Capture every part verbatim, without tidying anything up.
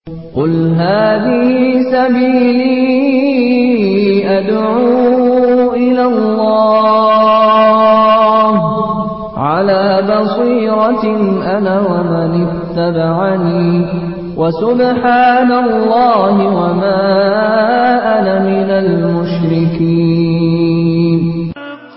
قل هذه سبيلي أدعو إلى الله على بصيرة أنا ومن اتبعني وسبحان الله وما أنا من المشركين.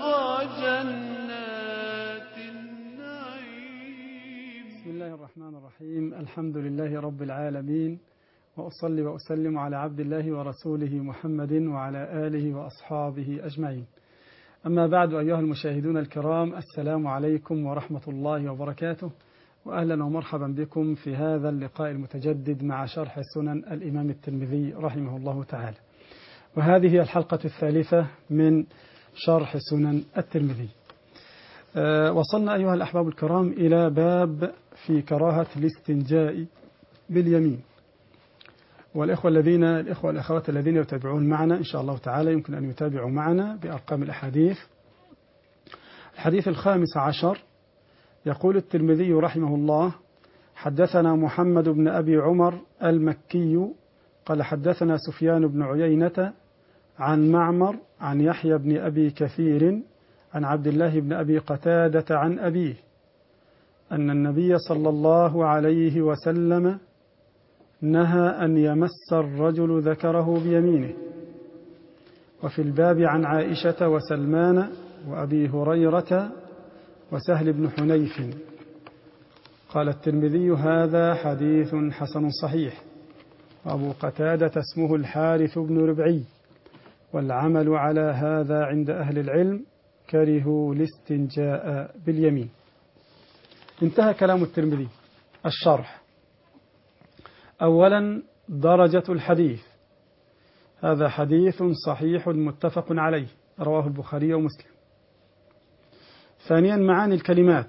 بسم الله الرحمن الرحيم. الحمد لله رب العالمين، وأصلي وأسلم على عبد الله ورسوله محمد وعلى آله وأصحابه أجمعين. أما بعد، أيها المشاهدون الكرام، السلام عليكم ورحمة الله وبركاته، وأهلا ومرحبا بكم في هذا اللقاء المتجدد مع شرح سنن الإمام الترمذي رحمه الله تعالى. وهذه هي الحلقة الثالثة من شرح سنن الترمذي. أه وصلنا أيها الأحباب الكرام إلى باب في كراهة الاستنجاء باليمين. والإخوة الذين الإخوة والأخوات الذين يتابعون معنا إن شاء الله تعالى يمكن أن يتابعوا معنا بأرقام الأحاديث. الحديث الخامس عشر، يقول الترمذي رحمه الله: حدثنا محمد بن أبي عمر المكي قال حدثنا سفيان بن عيينة عن معمر عن يحيى بن أبي كثير عن عبد الله بن أبي قتادة عن أبيه أن النبي صلى الله عليه وسلم نهى أن يمس الرجل ذكره بيمينه. وفي الباب عن عائشة وسلمان وأبي هريرة وسهل بن حنيف. قال الترمذي: هذا حديث حسن صحيح. وأبو قتادة اسمه الحارث بن ربعي، والعمل على هذا عند أهل العلم، كرهوا الاستنجاء باليمين. انتهى كلام الترمذي. الشرح: أولا، درجة الحديث. هذا حديث صحيح متفق عليه، رواه البخاري ومسلم. ثانيا، معاني الكلمات.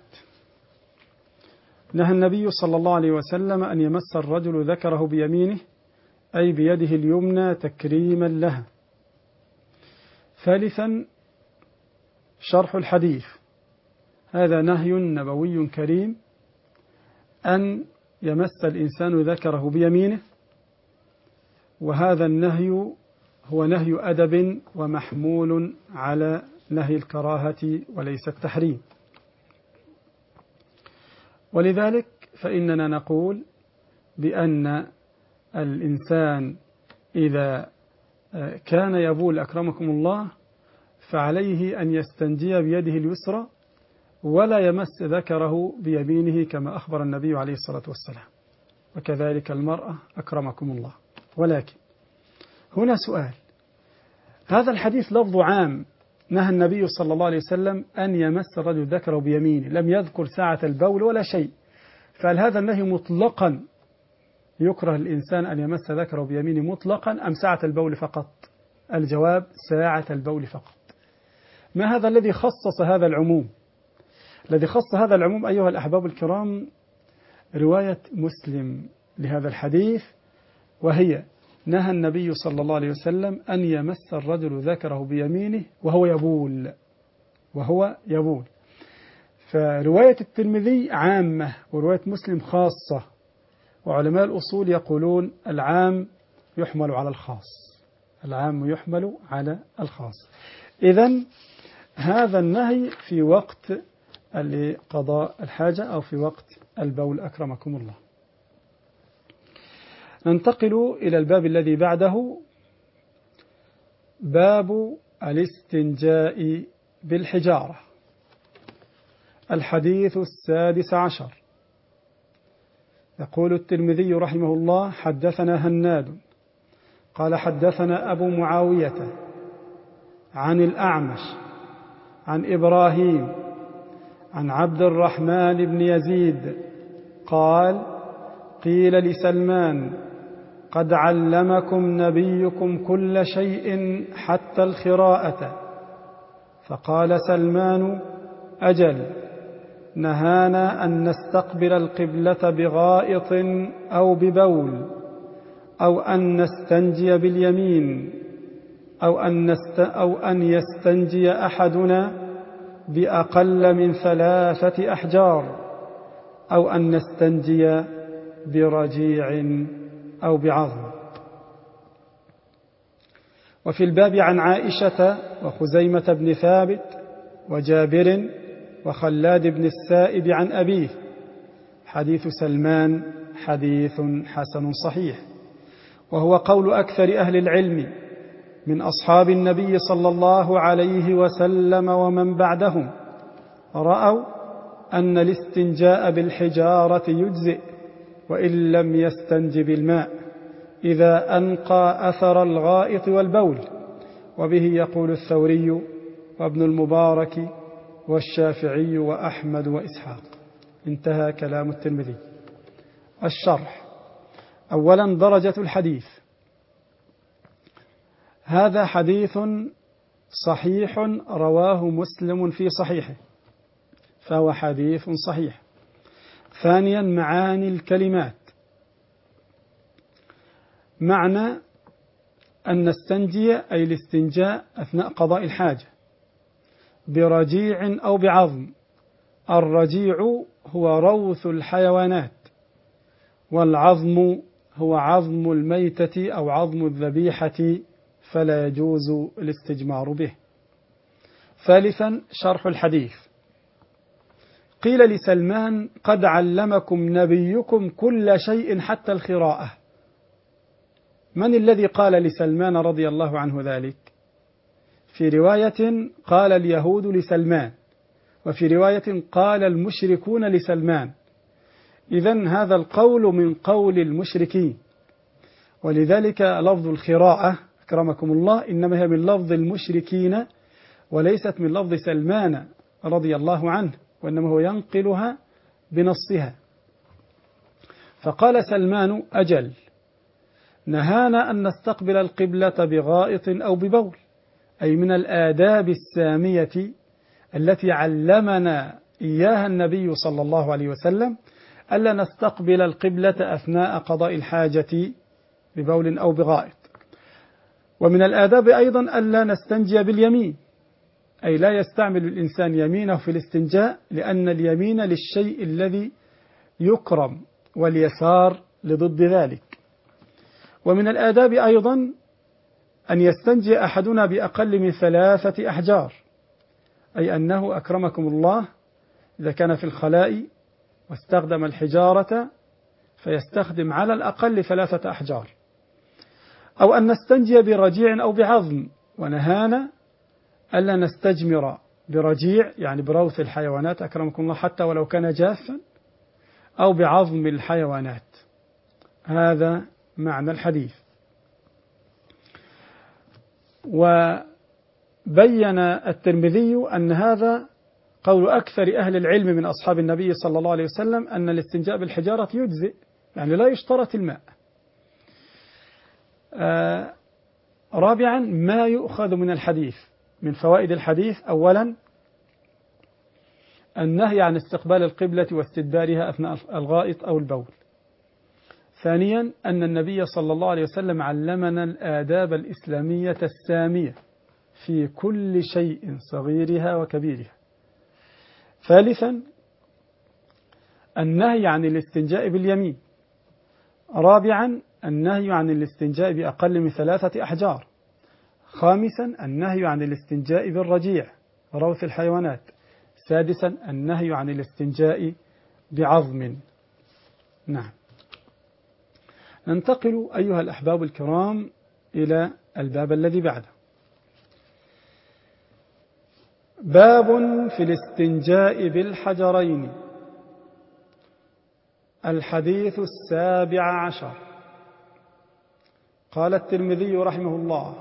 نهى النبي صلى الله عليه وسلم أن يمس الرجل ذكره بيمينه، أي بيده اليمنى تكريما لها. ثالثا، شرح الحديث. هذا نهي نبوي كريم أن يمس الإنسان ذكره بيمينه، وهذا النهي هو نهي أدب ومحمول على نهي الكراهة وليس التحريم. ولذلك فإننا نقول بأن الإنسان إذا كان يبول أكرمكم الله فعليه أن يستنجي بيده اليسرى ولا يمس ذكره بيمينه كما أخبر النبي عليه الصلاة والسلام، وكذلك المرأة أكرمكم الله. ولكن هنا سؤال: هذا الحديث لفظ عام، نهى النبي صلى الله عليه وسلم أن يمس الرجل ذكره بيمينه، لم يذكر ساعة البول ولا شيء، فهل هذا النهي مطلقا يكره الإنسان أن يمس ذكره بيمينه مطلقا أم ساعة البول فقط؟ الجواب: ساعة البول فقط. ما هذا الذي خصص هذا العموم؟ الذي خص هذا العموم أيها الأحباب الكرام رواية مسلم لهذا الحديث، وهي: نهى النبي صلى الله عليه وسلم أن يمس الرجل ذكره بيمينه وهو يبول وهو يبول. فرواية الترمذي عامة ورواية مسلم خاصة، وعلماء الأصول يقولون العام يحمل على الخاص، العام يحمل على الخاص. إذن هذا النهي في وقت لقضاء الحاجة أو في وقت البول أكرمكم الله. ننتقل إلى الباب الذي بعده، باب الاستنجاء بالحجارة. الحديث السادس عشر، يقول الترمذي رحمه الله: حدثنا هناد قال حدثنا أبو معاوية عن الأعمش عن إبراهيم عن عبد الرحمن بن يزيد قال: قيل لسلمان: قد علمكم نبيكم كل شيء حتى الخراءة. فقال سلمان: أجل، نهانا أن نستقبل القبلة بغائط أو ببول، أو أن نستنجي باليمين، أو أن, نست أو أن يستنجي أحدنا بأقل من ثلاثة أحجار، أو أن نستنجي برجيع أو بعظم. وفي الباب عن عائشة وخزيمة بن ثابت وجابر وخلاد بن السائب عن أبيه. حديث سلمان حديث حسن صحيح، وهو قول أكثر أهل العلم من أصحاب النبي صلى الله عليه وسلم ومن بعدهم، رأوا أن الاستنجاء بالحجارة يجزئ وإن لم يستنج بالماء إذا أنقى أثر الغائط والبول، وبه يقول الثوري وابن المبارك والشافعي وأحمد وإسحاق. انتهى كلام الترمذي. الشرح: أولا، درجة الحديث. هذا حديث صحيح رواه مسلم في صحيحه، فهو حديث صحيح. ثانيا، معاني الكلمات. معنى أن نستنجي أي الاستنجاء أثناء قضاء الحاجة برجيع أو بعظم. الرجيع هو روث الحيوانات، والعظم هو عظم الميتة أو عظم الذبيحة، فلا يجوز الاستجمار به. ثالثا، شرح الحديث. قيل لسلمان: قد علمكم نبيكم كل شيء حتى الخراءة. من الذي قال لسلمان رضي الله عنه ذلك؟ في رواية قال اليهود لسلمان، وفي رواية قال المشركون لسلمان. إذن هذا القول من قول المشركين، ولذلك لفظ الخراءة أكرمكم الله إنما هي من لفظ المشركين وليست من لفظ سلمان رضي الله عنه، وإنما هو ينقلها بنصها. فقال سلمان: أجل، نهانا أن نستقبل القبلة بغائط أو ببول، أي من الآداب السامية التي علمنا إياها النبي صلى الله عليه وسلم، ألا نستقبل القبلة أثناء قضاء الحاجة ببول أو بغائط. ومن الآداب أيضا ألا نستنجي باليمين، أي لا يستعمل الإنسان يمينه في الاستنجاء، لأن اليمين للشيء الذي يكرم واليسار لضد ذلك. ومن الآداب أيضا أن يستنجي أحدنا بأقل من ثلاثة أحجار، أي أنه أكرمكم الله إذا كان في الخلاء واستخدم الحجارة فيستخدم على الأقل ثلاثة أحجار. أو أن نستنجي برجيع أو بعظم، ونهانا ألا نستجمر برجيع يعني بروث الحيوانات أكرمكم الله حتى ولو كان جافا، أو بعظم الحيوانات. هذا معنى الحديث. وبين الترمذي أن هذا قول أكثر أهل العلم من أصحاب النبي صلى الله عليه وسلم، أن الاستنجاء بالحجارة يجزئ، يعني لا يشترط الماء. آه رابعا، ما يؤخذ من الحديث. من فوائد الحديث: أولا، النهي عن استقبال القبلة واستدبارها أثناء الغائط أو البول. ثانيا، أن النبي صلى الله عليه وسلم علمنا الآداب الإسلامية السامية في كل شيء صغيرها وكبيرها. ثالثا، النهي عن الاستنجاء باليمين. رابعا، النهي عن الاستنجاء بأقل من ثلاثة أحجار. خامسا، النهي عن الاستنجاء بالرجيع روث الحيوانات. سادسا، النهي عن الاستنجاء بعظم. نعم. ننتقل أيها الأحباب الكرام إلى الباب الذي بعده. باب في الاستنجاء بالحجرين. الحديث السابع عشر. قال الترمذي رحمه الله: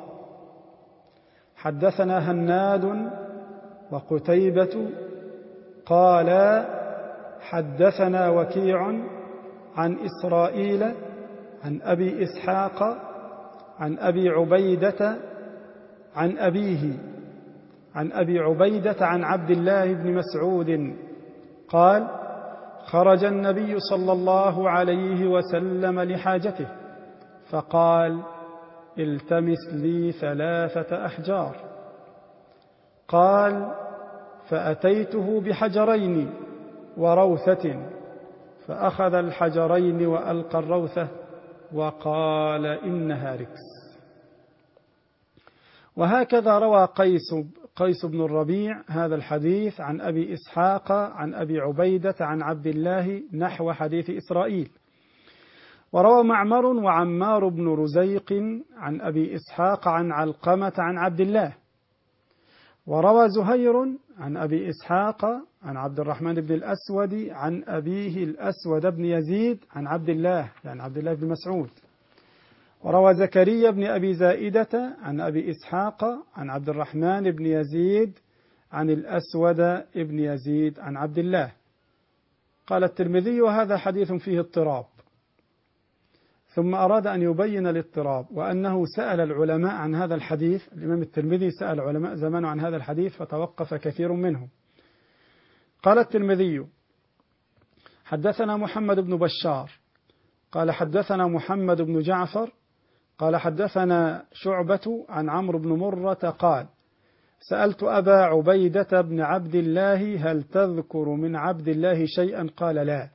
حدثنا هناد وقتيبة قال حدثنا وكيع عن إسرائيل عن أبي إسحاق عن أبي عبيدة عن أبيه عن أبي عبيدة عن عبد الله بن مسعود قال: خرج النبي صلى الله عليه وسلم لحاجته فقال: التمس لي ثلاثة أحجار. قال: فأتيته بحجرين وروثة، فأخذ الحجرين وألقى الروثة وقال إنها ركس. وهكذا روى قيس قيس بن الربيع هذا الحديث عن أبي إسحاق عن أبي عبيدة عن عبد الله نحو حديث إسرائيل. وروى معمر وعمار بن رزيق عن أبي إسحاق عن علقمة عن عبد الله. وروى زهير عن أبي إسحاق عن عبد الرحمن بن الأسود عن أبيه الأسود بن يزيد عن عبد الله يعني عبد الله بن مسعود. وروى زكريا بن أبي زائدة عن أبي إسحاق عن عبد الرحمن بن يزيد عن الأسود بن يزيد عن عبد الله. قال الترمذي وهذا حديث فيه اضطراب، ثم أراد أن يبين الاضطراب وأنه سأل العلماء عن هذا الحديث. الإمام الترمذي سأل علماء زمانه عن هذا الحديث فتوقف كثير منهم. قال الترمذي حدثنا محمد بن بشار قال حدثنا محمد بن جعفر قال حدثنا شعبة عن عمرو بن مرة قال سألت أبا عبيدة بن عبد الله هل تذكر من عبد الله شيئا قال لا،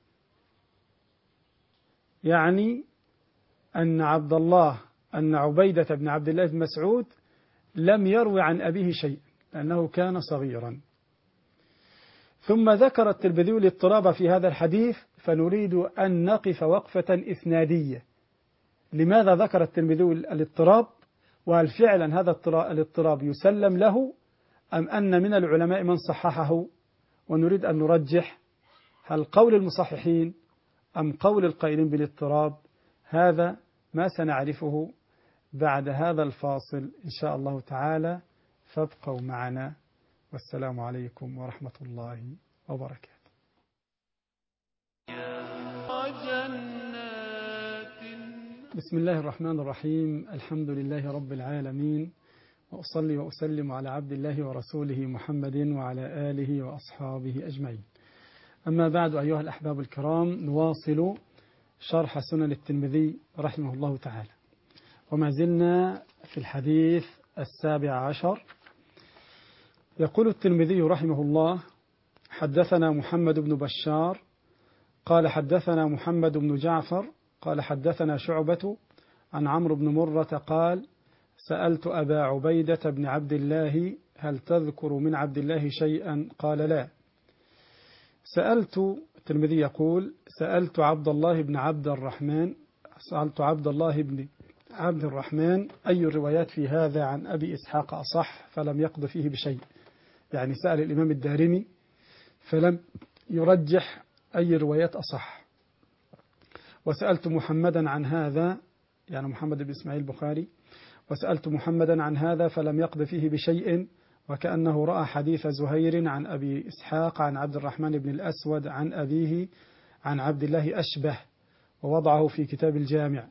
يعني أن عبد الله أن عبيدة بن عبد الله بن مسعود لم يروي عن أبيه شيء لأنه كان صغيرا. ثم ذكر الترمذي الاضطراب في هذا الحديث، فنريد أن نقف وقفة إسنادية. لماذا ذكر الترمذي الاضطراب؟ وهل فعلا هذا الاضطراب يسلم له أم أن من العلماء من صححه؟ ونريد أن نرجح هل قول المصححين أم قول القائلين بالاضطراب. هذا ما سنعرفه بعد هذا الفاصل إن شاء الله تعالى، فابقوا معنا والسلام عليكم ورحمة الله وبركاته. بسم الله الرحمن الرحيم. الحمد لله رب العالمين، وأصلي وأسلم على عبد الله ورسوله محمد وعلى آله وأصحابه أجمعين. أما بعد أيها الأحباب الكرام، نواصل شرح سنن الترمذي رحمه الله تعالى، وما زلنا في الحديث السابع عشر. يقول الترمذي رحمه الله حدثنا محمد بن بشار قال حدثنا محمد بن جعفر قال حدثنا شعبة عن عمرو بن مرة قال سألت أبا عبيدة بن عبد الله هل تذكر من عبد الله شيئا قال لا. سألت الترمذي يقول سألت عبد الله بن عبد الرحمن سألت عبد الله بن عبد الرحمن أي الروايات في هذا عن أبي إسحاق أصح فلم يقض فيه بشيء، يعني سأل الإمام الدارمي فلم يرجح أي الروايات أصح. وسألت محمدا عن هذا، يعني محمد بن إسماعيل البخاري، وسألت محمدا عن هذا فلم يقض فيه بشيء، وكأنه رأى حديث زهير عن أبي إسحاق عن عبد الرحمن بن الأسود عن أبيه عن عبد الله أشبه، ووضعه في كتاب الجامع.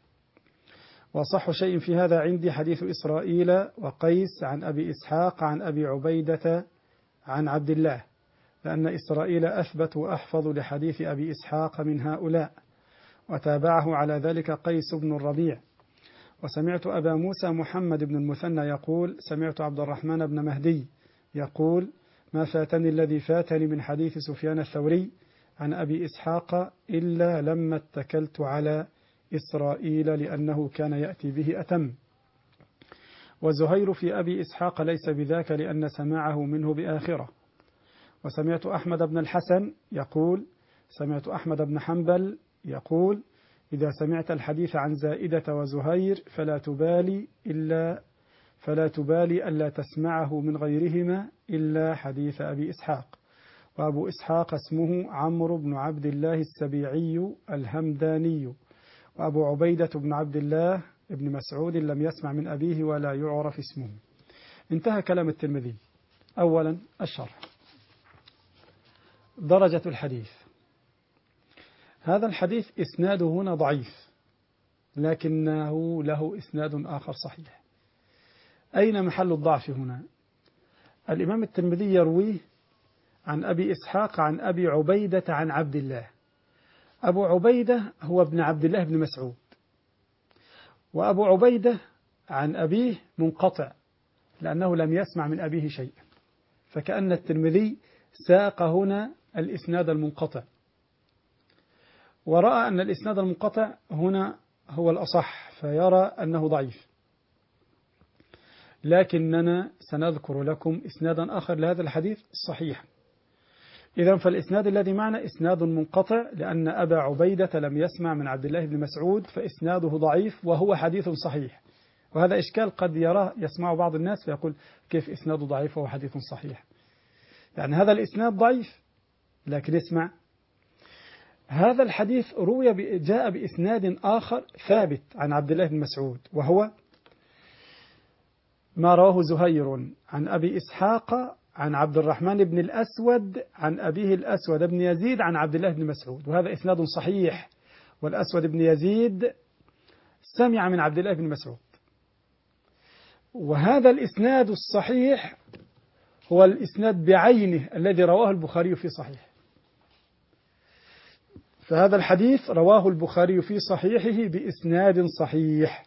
وصح شيء في هذا عندي حديث إسرائيل وقيس عن أبي إسحاق عن أبي عبيدة عن عبد الله، لأن إسرائيل أثبت وأحفظ لحديث أبي إسحاق من هؤلاء، وتابعه على ذلك قيس بن الربيع. وسمعت أبا موسى محمد بن المثنى يقول سمعت عبد الرحمن بن مهدي يقول ما فاتني الذي فاتني من حديث سفيان الثوري عن أبي إسحاق إلا لما اتكلت على إسرائيل لأنه كان يأتي به أتم. وزهير في أبي إسحاق ليس بذاك لأن سماعه منه بآخرة. وسمعت أحمد بن الحسن يقول سمعت أحمد بن حنبل يقول إذا سمعت الحديث عن زائدة وزهير فلا تبالي إلا فلا تبالي ألا تسمعه من غيرهما إلا حديث أبي إسحاق. وأبو إسحاق اسمه عمرو بن عبد الله السبيعي الهمداني. وأبو عبيدة بن عبد الله ابن مسعود لم يسمع من أبيه ولا يعرف اسمه. انتهى كلام الترمذي. أولا الشرح. درجة الحديث. هذا الحديث إسناده هنا ضعيف، لكنه له إسناد آخر صحيح. أين محل الضعف هنا؟ الإمام الترمذي يرويه عن أبي إسحاق عن أبي عبيدة عن عبد الله. أبو عبيدة هو ابن عبد الله بن مسعود، وأبو عبيدة عن أبيه منقطع لأنه لم يسمع من أبيه شيئا، فكأن الترمذي ساق هنا الإسناد المنقطع، ورأى أن الإسناد المنقطع هنا هو الأصح فيرى أنه ضعيف، لكننا سنذكر لكم إسنادا آخر لهذا الحديث الصحيح. إذن فالإسناد الذي معنا إسناد منقطع، لأن أبا عبيدة لم يسمع من عبد الله بن مسعود، فإسناده ضعيف وهو حديث صحيح. وهذا إشكال قد يراه يسمع بعض الناس فيقول كيف إسناده ضعيف وهو حديث صحيح؟ يعني هذا الإسناد ضعيف، لكن اسمع، هذا الحديث روي جاء بإسناد آخر ثابت عن عبد الله بن مسعود، وهو ما رواه زهير عن أبي إسحاق عن عبد الرحمن بن الأسود عن أبيه الأسود بن يزيد عن عبد الله بن مسعود، وهذا إسناد صحيح. والأسود بن يزيد سمع من عبد الله بن مسعود. وهذا الإسناد الصحيح هو الإسناد بعينه الذي رواه البخاري في صحيح. فهذا الحديث رواه البخاري في صحيحه بإسناد صحيح،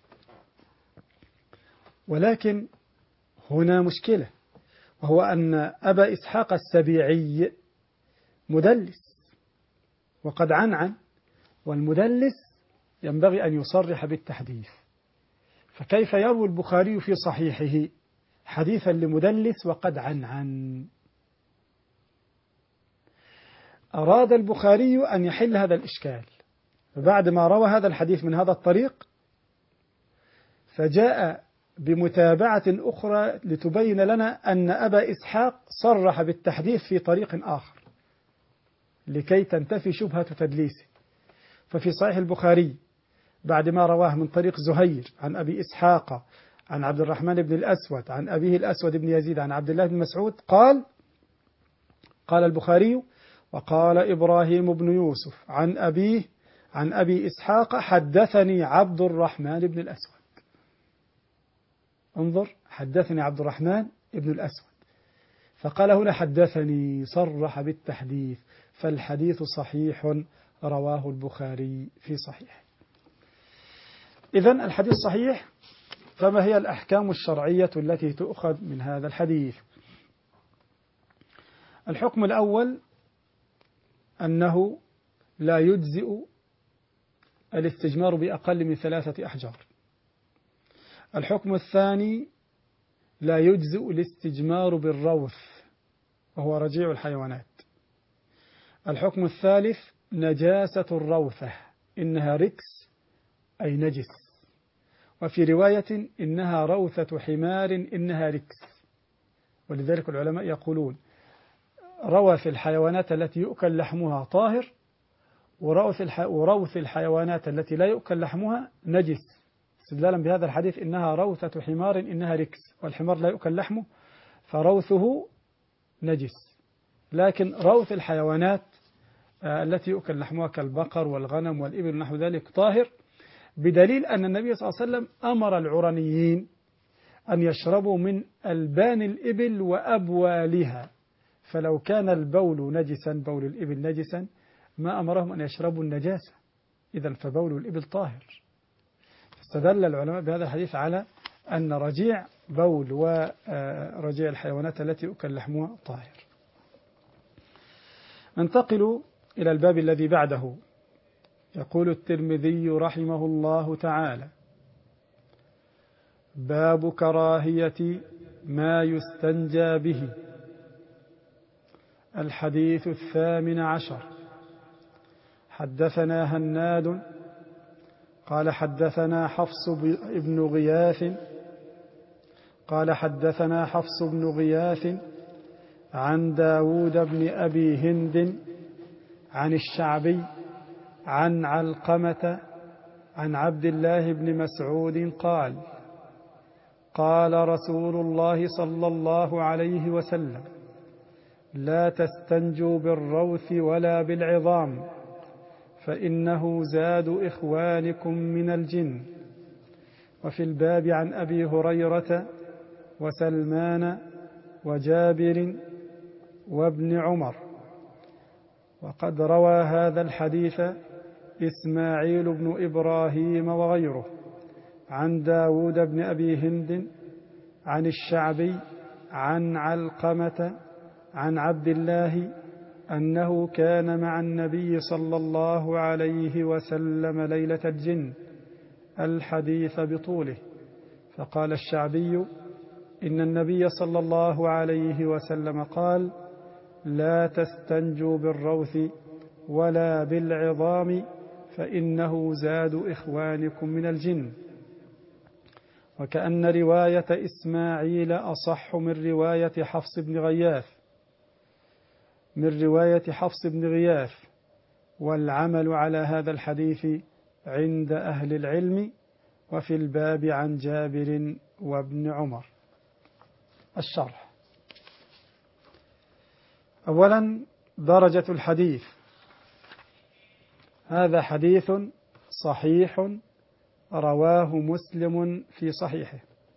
ولكن هنا مشكلة، وهو أن أبا إسحاق السبيعي مدلس وقد عنعن، والمدلس ينبغي أن يصرح بالتحديث، فكيف يروي البخاري في صحيحه حديثا لمدلس وقد عنعن؟ أراد البخاري أن يحل هذا الإشكال، فبعد ما روى هذا الحديث من هذا الطريق فجاء بمتابعة أخرى لتبين لنا أن أبا إسحاق صرح بالتحديث في طريق آخر لكي تنتفي شبهة تدليسه. ففي صحيح البخاري بعد ما رواه من طريق زهير عن أبي إسحاق عن عبد الرحمن بن الأسود عن أبيه الأسود بن يزيد عن عبد الله بن مسعود قال قال البخاري: وقال إبراهيم بن يوسف عن أبيه عن أبي إسحاق حدثني عبد الرحمن بن الأسود. انظر، حدثني عبد الرحمن بن الأسود، فقال هنا حدثني، صرح بالتحديث، فالحديث صحيح رواه البخاري في صحيح. إذن الحديث صحيح، فما هي الأحكام الشرعية التي تؤخذ من هذا الحديث؟ الحكم الأول أنه لا يجزئ الاستجمار بأقل من ثلاثة أحجار. الحكم الثاني لا يجزئ الاستجمار بالروث وهو رجيع الحيوانات. الحكم الثالث نجاسة الروثة، إنها ركس أي نجس، وفي رواية إنها روثة حمار إنها ركس. ولذلك العلماء يقولون روث الحيوانات التي يؤكل لحمها طاهر، وروث الح... وروث الحيوانات التي لا يؤكل لحمها نجس، استدلالا بهذا الحديث إنها روثة حمار إنها ركس، والحمار لا يؤكل لحمه فروثه نجس. لكن روث الحيوانات التي يؤكل لحمها كالبقر والغنم والإبل ونحو ذلك طاهر، بدليل أن النبي صلى الله عليه وسلم أمر العرنيين أن يشربوا من ألبان الإبل وأبوالها، فلو كان البول نجسا، بول الإبل نجسا، ما أمرهم أن يشربوا النجاسة، إذن فبول الإبل طاهر. استدل العلماء بهذا الحديث على أن رجيع بول ورجيع الحيوانات التي يؤكل لحمها طاهر. ننتقل إلى الباب الذي بعده. يقول الترمذي رحمه الله تعالى: باب كراهية ما يستنجى به. الحديث الثامن عشر. حدثنا هناد قال حدثنا حفص بن غياث قال حدثنا حفص بن غياث عن داود بن أبي هند عن الشعبي عن علقمة عن عبد الله بن مسعود قال: قال رسول الله صلى الله عليه وسلم: لا تستنجوا بالروث ولا بالعظام، فإنه زاد إخوانكم من الجن. وفي الباب عن أبي هريرة وسلمان وجابر وابن عمر. وقد روى هذا الحديث إسماعيل بن إبراهيم وغيره عن داود بن أبي هند عن الشعبي عن علقمة عن عبد الله أنه كان مع النبي صلى الله عليه وسلم ليلة الجن الحديث بطوله. فقال الشعبي: إن النبي صلى الله عليه وسلم قال: لا تستنجوا بالروث ولا بالعظام فإنه زاد إخوانكم من الجن. وكأن رواية إسماعيل أصح من رواية حفص بن غياث من رواية حفص بن غياث والعمل على هذا الحديث عند أهل العلم. وفي الباب عن جابر وابن عمر. الشرح. أولا، درجة الحديث. هذا حديث صحيح رواه مسلم في صحيحه.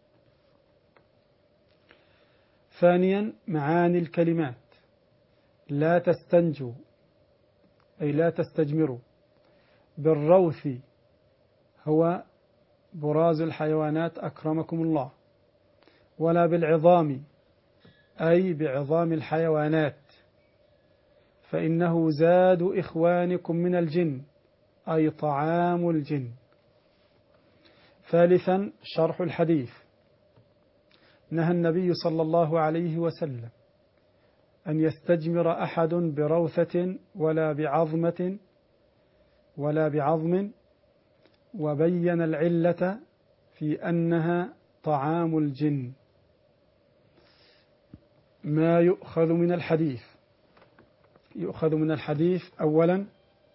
ثانيا، معاني الكلمات: لا تستنجوا أي لا تستجمروا، بالروث هو براز الحيوانات أكرمكم الله، ولا بالعظام أي بعظام الحيوانات، فإنه زاد إخوانكم من الجن أي طعام الجن. ثالثا، شرح الحديث: نهى النبي صلى الله عليه وسلم أن يستجمر أحد بروثة ولا بعظمة ولا بعظم، وبين العلة في أنها طعام الجن. ما يؤخذ من الحديث: يؤخذ من الحديث أولا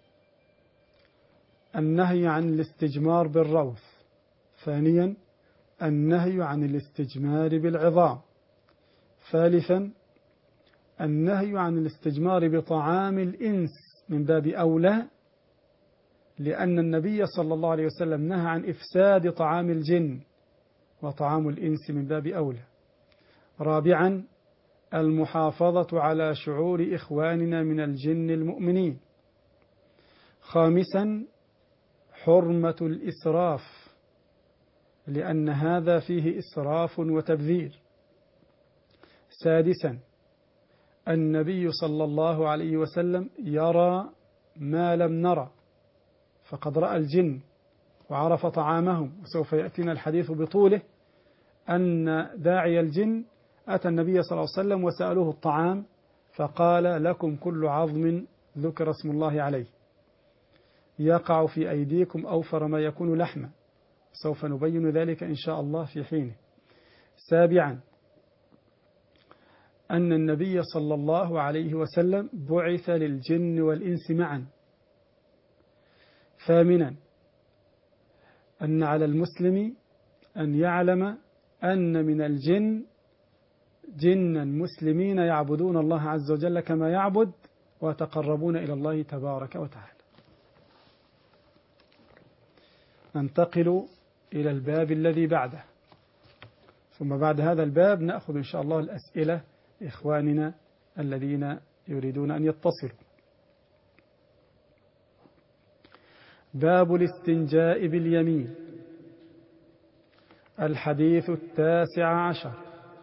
النهي عن الاستجمار بالروث. ثانيا النهي عن الاستجمار بالعظام. ثالثا النهي عن الاستجمار بطعام الإنس من باب أولى، لأن النبي صلى الله عليه وسلم نهى عن إفساد طعام الجن، وطعام الإنس من باب أولى. رابعا المحافظة على شعور إخواننا من الجن المؤمنين. خامسا حرمة الإسراف، لأن هذا فيه إسراف وتبذير. سادسا النبي صلى الله عليه وسلم يرى ما لم نرى، فقد رأى الجن وعرف طعامهم، وسوف يأتينا الحديث بطوله أن داعي الجن أتى النبي صلى الله عليه وسلم وسألوه الطعام فقال: لكم كل عظم ذكر اسم الله عليه يقع في أيديكم أوفر ما يكون لحما. سوف نبين ذلك إن شاء الله في حينه. سابعا أن النبي صلى الله عليه وسلم بعث للجن والإنس معا. ثامنا أن على المسلم أن يعلم أن من الجن جنا مسلمين يعبدون الله عز وجل كما يعبد ويتقربون إلى الله تبارك وتعالى. ننتقل إلى الباب الذي بعده، ثم بعد هذا الباب نأخذ إن شاء الله الأسئلة إخواننا الذين يريدون أن يتصلوا. باب الاستنجاء باليمين. الحديث التاسع عشر.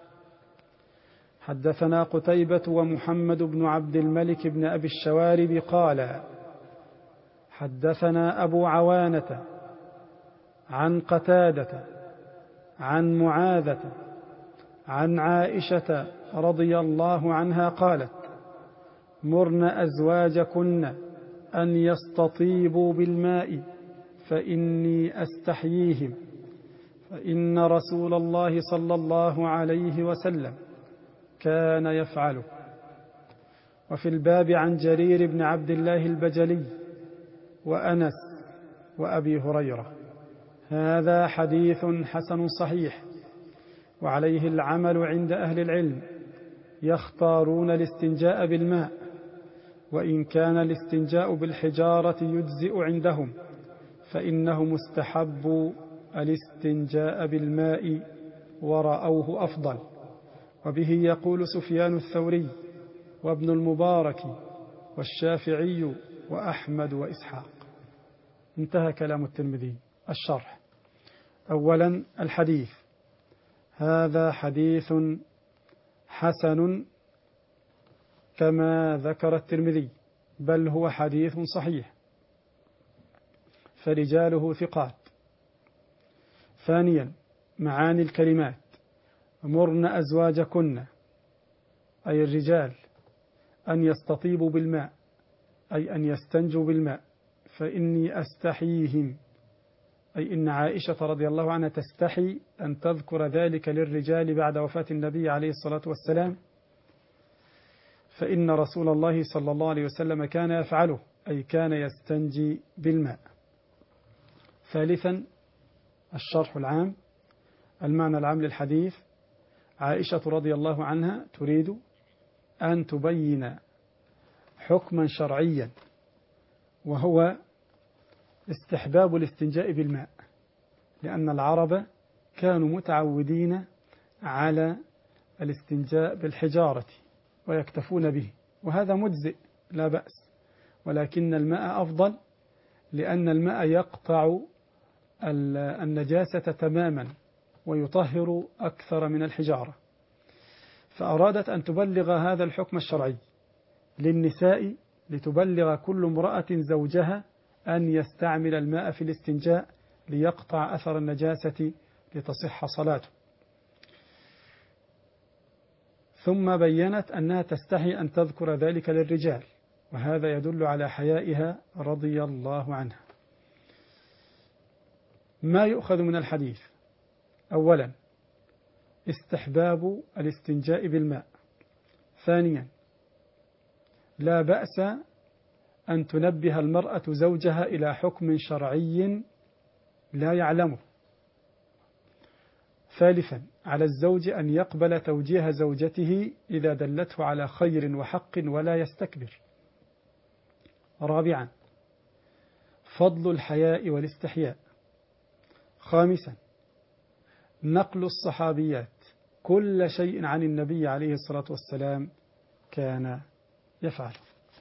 حدثنا قتيبة ومحمد بن عبد الملك بن أبي الشوارب قال: حدثنا أبو عوانة عن قتادة عن معاذة عن عائشة رضي الله عنها قالت: مرن أزواجكن أن يستطيبوا بالماء فإني أستحييهم، فإن رسول الله صلى الله عليه وسلم كان يفعله. وفي الباب عن جرير بن عبد الله البجلي وأنس وأبي هريرة. هذا حديث حسن صحيح، وعليه العمل عند أهل العلم، يختارون الاستنجاء بالماء، وإن كان الاستنجاء بالحجارة يجزئ عندهم، فإنه مستحب الاستنجاء بالماء ورأوه أفضل. وبه يقول سفيان الثوري وابن المبارك والشافعي وأحمد وإسحاق. انتهى كلام الترمذي. الشرح. أولا الحديث. هذا حديث حسن كما ذكر الترمذي، بل هو حديث صحيح، فرجاله ثقات. ثانيا معاني الكلمات: أمرن أزواجكن أي الرجال أن يستطيبوا بالماء، أي أن يستنجوا بالماء، فإني أستحييهم، أي إن عائشة رضي الله عنها تستحي أن تذكر ذلك للرجال بعد وفاة النبي عليه الصلاة والسلام، فإن رسول الله صلى الله عليه وسلم كان يفعله، أي كان يستنجي بالماء. ثالثا الشرح العام، المعنى العام للحديث: عائشة رضي الله عنها تريد أن تبين حكما شرعيا، وهو استحباب الاستنجاء بالماء، لأن العرب كانوا متعودين على الاستنجاء بالحجارة ويكتفون به، وهذا مجزئ لا بأس، ولكن الماء أفضل، لأن الماء يقطع النجاسة تماما ويطهر أكثر من الحجارة. فأرادت أن تبلغ هذا الحكم الشرعي للنساء، لتبلغ كل امرأة زوجها أن يستعمل الماء في الاستنجاء ليقطع أثر النجاسة لتصح صلاته. ثم بيّنت أنها تستحي أن تذكر ذلك للرجال، وهذا يدل على حيائها رضي الله عنها. ما يؤخذ من الحديث: أولا استحباب الاستنجاء بالماء. ثانيا لا بأس أن تنبه المرأة زوجها إلى حكم شرعي لا يعلمه. ثالثا على الزوج أن يقبل توجيه زوجته إذا دلته على خير وحق ولا يستكبر. رابعا فضل الحياء والاستحياء. خامسا نقل الصحابيات كل شيء عن النبي عليه الصلاة والسلام كان يفعل.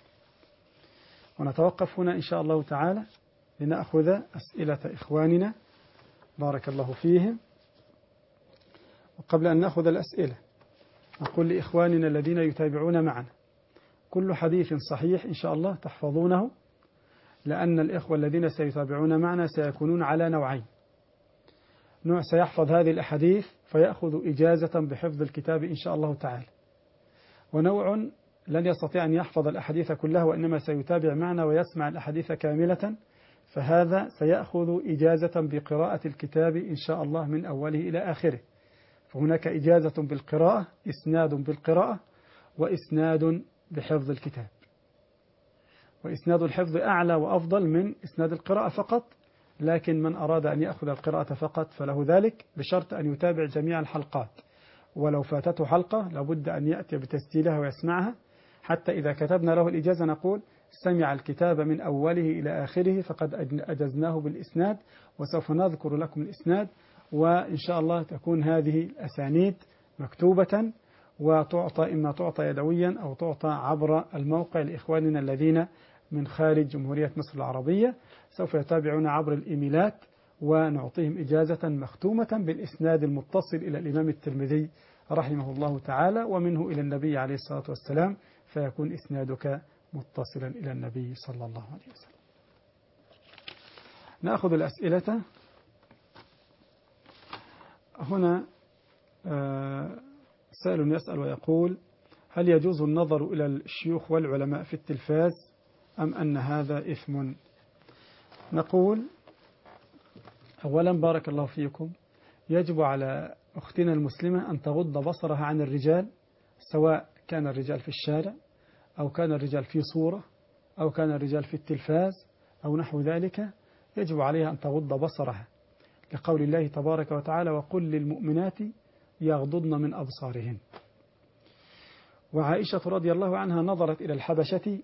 ونتوقف هنا إن شاء الله تعالى لنأخذ أسئلة إخواننا بارك الله فيهم. وقبل أن نأخذ الأسئلة نقول لإخواننا الذين يتابعون معنا: كل حديث صحيح إن شاء الله تحفظونه، لأن الإخوة الذين سيتابعون معنا سيكونون على نوعين: نوع سيحفظ هذه الأحاديث فيأخذ إجازة بحفظ الكتاب إن شاء الله تعالى، ونوع لن يستطيع أن يحفظ الأحاديث كلها وإنما سيتابع معنا ويسمع الأحاديث كاملة، فهذا سيأخذ إجازة بقراءة الكتاب إن شاء الله من أوله إلى آخره. فهناك إجازة بالقراءة، إسناد بالقراءة، وإسناد بحفظ الكتاب. وإسناد الحفظ أعلى وأفضل من إسناد القراءة فقط، لكن من أراد أن يأخذ القراءة فقط فله ذلك، بشرط أن يتابع جميع الحلقات، ولو فاتته حلقة لابد أن يأتي بتسجيلها ويسمعها، حتى إذا كتبنا له الإجازة نقول: سمع الكتاب من أوله إلى آخره فقد أجزناه بالإسناد، وسوف نذكر لكم الإسناد، وإن شاء الله تكون هذه الأسانيد مكتوبة وتعطى، إما تعطى يدويا أو تعطى عبر الموقع لإخواننا الذين من خارج جمهورية مصر العربية، سوف يتابعون عبر الإيميلات، ونعطيهم إجازة مختومة بالإسناد المتصل إلى الإمام الترمذي رحمه الله تعالى، ومنه إلى النبي عليه الصلاة والسلام، فيكون إسنادك متصلا إلى النبي صلى الله عليه وسلم. نأخذ الأسئلة. هنا سائل يسأل ويقول: هل يجوز النظر إلى الشيوخ والعلماء في التلفاز أم أن هذا إثم؟ نقول: أولا بارك الله فيكم، يجب على أختنا المسلمة أن تغض بصرها عن الرجال، سواء كان الرجال في الشارع أو كان الرجال في صورة أو كان الرجال في التلفاز أو نحو ذلك، يجب عليها أن تغض بصرها، لقول الله تبارك وتعالى: وقل للمؤمنات يغضضن من أبصارهن. وعائشة رضي الله عنها نظرت إلى الحبشة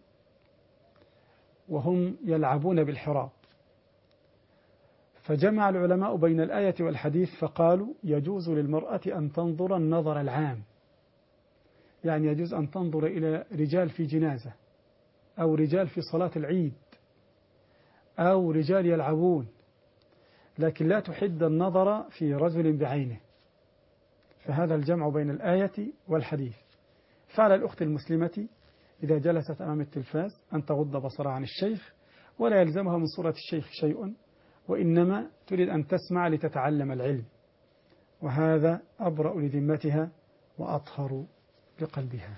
وهم يلعبون بالحراب، فجمع العلماء بين الآية والحديث فقالوا: يجوز للمرأة أن تنظر النظر العام، يعني يجوز أن تنظر إلى رجال في جنازة أو رجال في صلاة العيد أو رجال يلعبون، لكن لا تحد النظر في رجل بعينه. فهذا الجمع بين الآية والحديث. فعلى الأخت المسلمة إذا جلست أمام التلفاز أن تغض بصرها عن الشيخ، ولا يلزمها من صورة الشيخ شيء، وإنما تريد أن تسمع لتتعلم العلم، وهذا أبرأ لذمتها وأطهر لقلبها.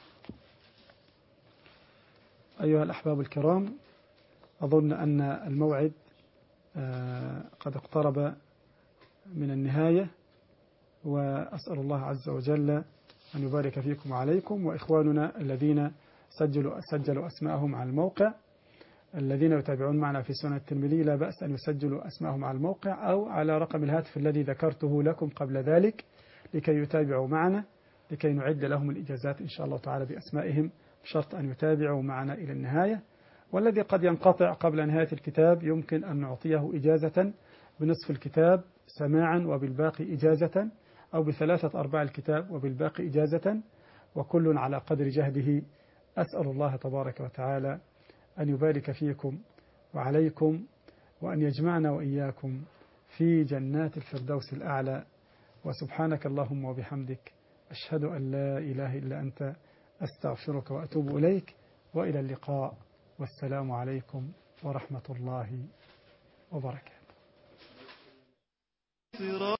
أيها الأحباب الكرام، أظن أن الموعد قد اقترب من النهاية، وأسأل الله عز وجل أن يبارك فيكم وعليكم. وإخواننا الذين سجلوا سجلوا أسماءهم على الموقع، الذين يتابعون معنا في سنن الترمذي، لا بأس أن يسجلوا أسماءهم على الموقع أو على رقم الهاتف الذي ذكرته لكم قبل ذلك، لكي يتابعوا معنا، لكي نعد لهم الإجازات إن شاء الله تعالى بأسمائهم، بشرط أن يتابعوا معنا إلى النهاية. والذي قد ينقطع قبل نهاية الكتاب يمكن أن نعطيه إجازة بنصف الكتاب سماعا وبالباقي إجازة، أو بثلاثة أرباع الكتاب وبالباقي إجازة، وكل على قدر جهده. أسأل الله تبارك وتعالى أن يبارك فيكم وعليكم، وأن يجمعنا وإياكم في جنات الفردوس الأعلى. وسبحانك اللهم وبحمدك، أشهد أن لا إله إلا أنت، أستغفرك وأتوب إليك، وإلى اللقاء، والسلام عليكم ورحمة الله وبركاته.